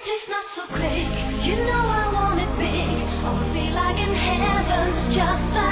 It's not so quick, you know I want it big. I wanna feel like in heaven, just like